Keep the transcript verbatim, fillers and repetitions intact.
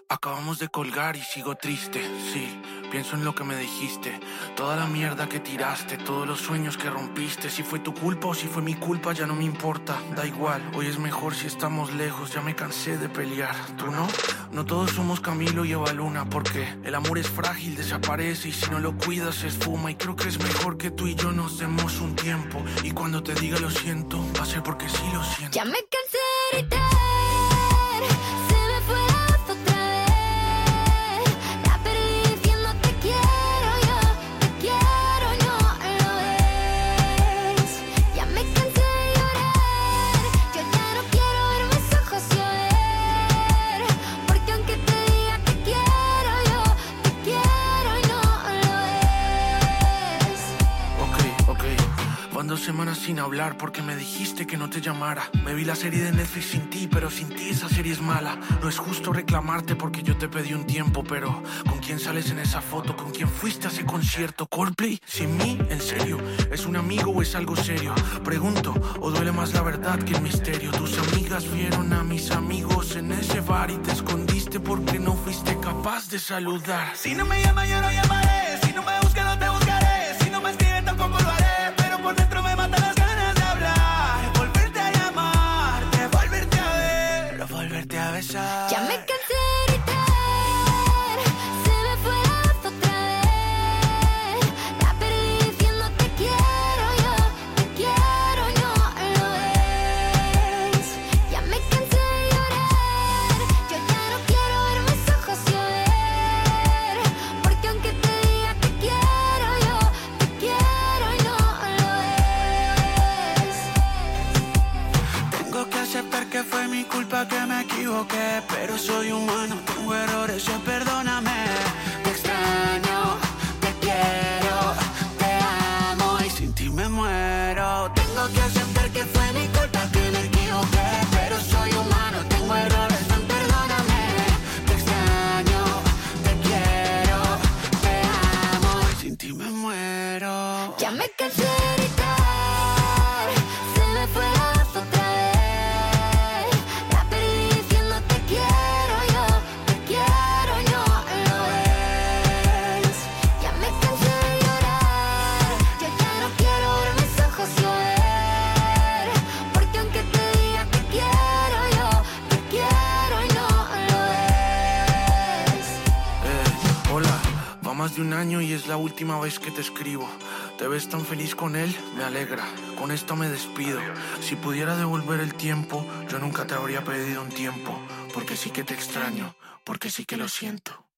Acabamos de colgar y sigo triste, sí, pienso en lo que me dijiste. Toda la mierda que tiraste, todos los sueños que rompiste. Si fue tu culpa o si fue mi culpa ya no me importa, da igual. Hoy es mejor si estamos lejos, ya me cansé de pelear. ¿Tú no? No todos somos Camilo y Eva Luna, porque el amor es frágil, desaparece y si no lo cuidas se esfuma. Y creo que es mejor que tú y yo nos demos un tiempo. Y cuando te diga lo siento, va a ser porque sí lo siento. Ya me cansé de gritar, se me fue la voz otra vez. La perdí diciendo te quiero yo, te quiero, no lo ves. Ya me cansé de llorar, yo ya no quiero ver mis ojos llover. Porque aunque te diga te quiero yo, te quiero y no lo ves. Ok, ok, van dos semanas sin hablar porque me dijiste que no te llamara. Me vi la serie de Netflix sin ti, pero sin ti esa serie es mala. No es justo reclamarte porque yo te pedí un tiempo, pero ¿con quién sales en esa foto? ¿Con quién fuiste a ese concierto? ¿Coldplay? ¿Sin mí? ¿En serio? ¿Es un amigo o es algo serio? Pregunto, ¿o duele más la verdad que el misterio? Tus amigas vieron a mis amigos en ese bar y te escondiste porque no fuiste capaz de saludar. Si no me llama yo no llamaré, si no me busca no te buscaré, si no me escribe tampoco lo haré, pero por dentro me matan las ganas de hablar, volverte a llamar, de volverte a ver, o volverte a besar. Ya me cansé de gritar, se me fue la voz otra vez. La perdí diciendo te quiero yo, te quiero y no lo ves. Ya me cansé de llorar, yo ya no quiero ver mis ojos llover. Porque aunque te diga te quiero yo, te quiero y no lo ves. Tengo que aceptar que fue mi culpa, que me equivoqué, pero soy humano, tengo errores, yo perdóname. Te extraño, te quiero, te amo y sin ti me muero. Tengo que aceptar que fue mi culpa, que me equivoqué, pero soy humano, tengo errores, ven, perdóname. Te extraño, te quiero, te amo y sin ti me muero. Ya me cansé de gritar, se me fue la voz otra vez. La perdí diciendo te quiero yo, te quiero y no lo ves. Ya me cansé de llorar, yo ya no quiero ver mis ojos llover. Porque aunque te diga te quiero yo, te quiero y no lo ves. Eh, hola, va más de un año y es la última vez que te escribo. ¿Te ves tan feliz con él? Me alegra. Con esto me despido. Si pudiera devolver el tiempo, yo nunca te habría pedido un tiempo. Porque sí que te extraño, porque sí que lo siento.